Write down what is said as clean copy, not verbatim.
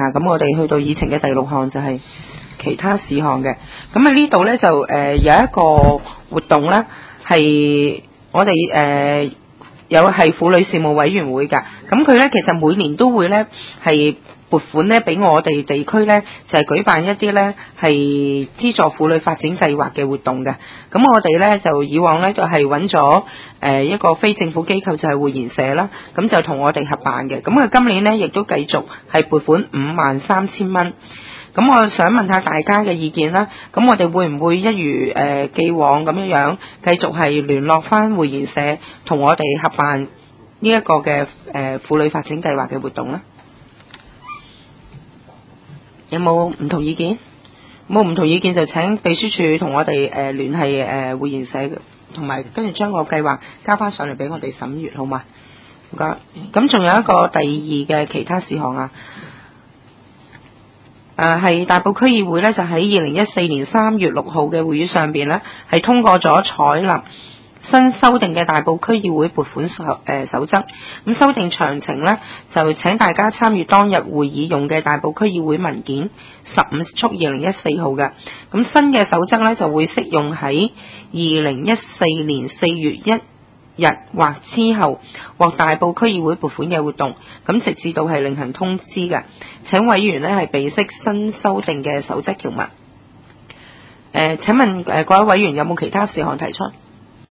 ，咁我哋去到議程嘅第6項就係其他事項嘅。咁呢度呢，就有一個活動呢，係我哋有係婦女事務委員會㗎。咁佢呢，其實每年都會呢係撥款呢俾我哋地區呢，就係舉辦一啲呢係資助婦女發展計劃嘅活動嘅。咁我哋呢，就以往呢，就係揾咗一個非政府機構就係匯賢社啦，咁就同我哋合辦嘅。咁佢今年呢，亦都繼續係撥款53000蚊。咁我想問下大家嘅意見啦。咁我哋會唔會一如既往咁樣繼續係聯絡翻匯賢社同我哋合辦呢一個嘅婦女發展計劃嘅活動呢？有冇唔同意見？冇唔同意見就請秘書處同我哋聯繫匯賢社，同埋跟住將個計劃交翻上嚟俾我哋審閱，好嘛？唔該。咁仲有一個第2嘅其他事項啊，係大埔區議會呢，就喺2014年3月6號嘅會議上邊呢，係通過咗採納新修訂嘅大埔區議會撥款守則。咁修訂詳情呢，就請大家參與當日會議用嘅大埔區議會文件15/2014號嘅。咁新嘅守則呢，就會適用喺2014年4月1日或之後獲大埔區議會撥款嘅活動，咁直至到係另行通知嘅。請委員呢係備悉新修訂嘅守則條文。請問各位委員有冇其他事項提出？